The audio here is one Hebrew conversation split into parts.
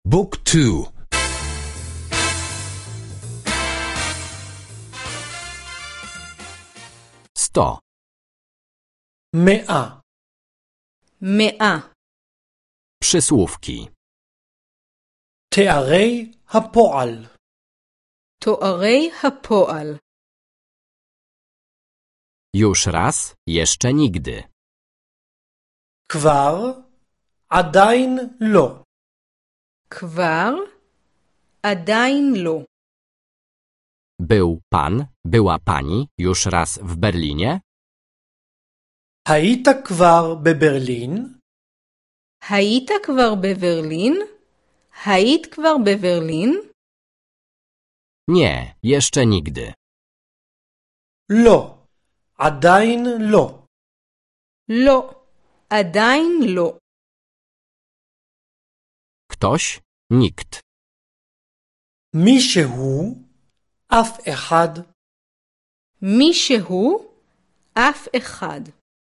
بوك تو. 100. 100. 100. Przysłówki. תארי הפועל. תוארי הפועל. Już raz, jeszcze nigdy. כבר, עדיין לא. כבר, עדיין לא. Był pan, była pani już raz w Berlinie? היית כבר בברלין? היית כבר בברלין? היית כבר בברלין? Nie, jeszcze nigdy. לא, עדיין לא. לא, עדיין לא. Ktoś? Nikt. מישהו, אף אחד. מישהו, אף אחד.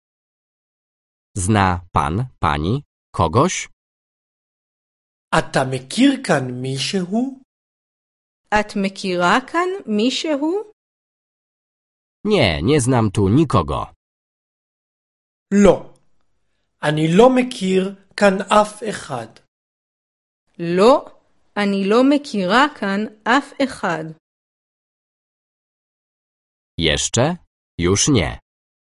Zna pan, pani, kogoś? אתה מכיר כאן מישהו? את מכירה כאן מישהו? Nie, nie znam tu nikogo. לא, אני לא מכיר כאן אף אחד. לא, אני לא מכירה כאן אף אחד. Jeszcze? Już nie.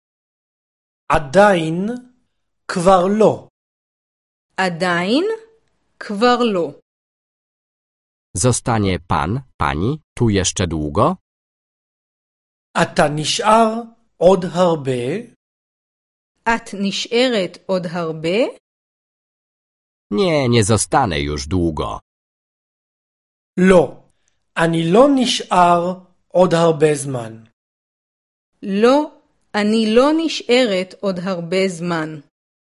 עדיין, כבר לא. עדיין? כבר לא. Zostanie pan, pani tu jeszcze długo? אתה נשאר עוד הרבה? את נשארת עוד הרבה? Nie, nie zostanę już długo. לא, אני לא נשאר עוד הרבה זמן. לא, אני לא נשארת עוד הרבה זמן.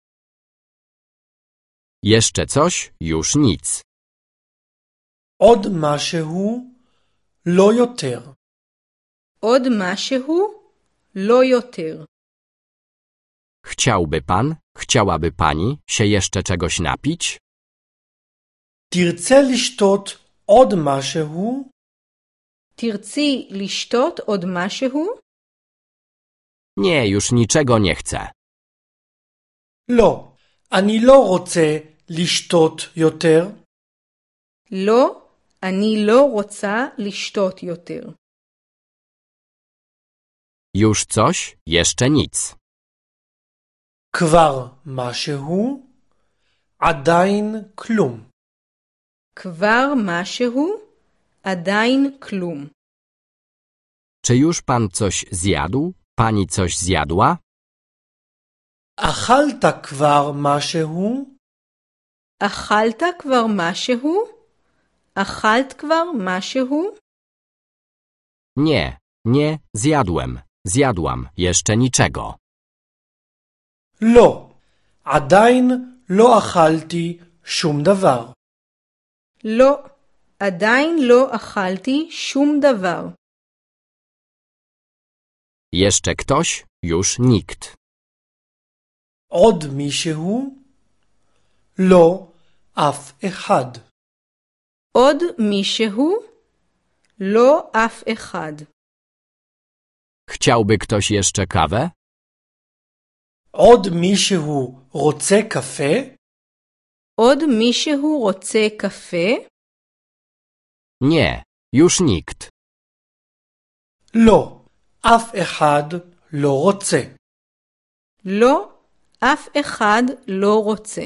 Jeszcze coś? Już nic. עוד משהו, לא יותר. עוד משהו? לא יותר. Chciałby pan, chciałaby pani się jeszcze czegoś napić? תרצה לשתות עוד משהו? תרצי לשתות עוד משהו? Nie, już niczego nie chcę. לא, אני לא רוצה לשתות יותר. לא, אני לא רוצה לשתות יותר. Już coś? Jeszcze nic. כבר משהו? עדיין כלום. כבר משהו? עדיין כלום. Czy już pan coś zjadł? Pani coś zjadła? אכלת כבר משהו? אכלת כבר משהו? אכלת כבר משהו? Nie, nie, zjadłem. Zjadłam, jeszcze niczego. לא, עדיין לא אכלתי שום דבר. לא, עדיין לא אכלתי שום דבר. Jeszcze ktoś? Już nikt. עוד מישהו? לא, אף אחד. עוד מישהו? לא אף אחד. Chciałby ktoś jeszcze kawę? עוד מישהו רוצה קפה? עוד מישהו רוצה קפה? Nie, już nikt. לא, אף אחד לא רוצה. לא, אף אחד לא רוצה.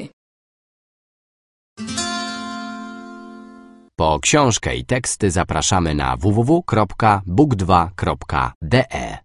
Po książkę i teksty zapraszamy na www.book2.de.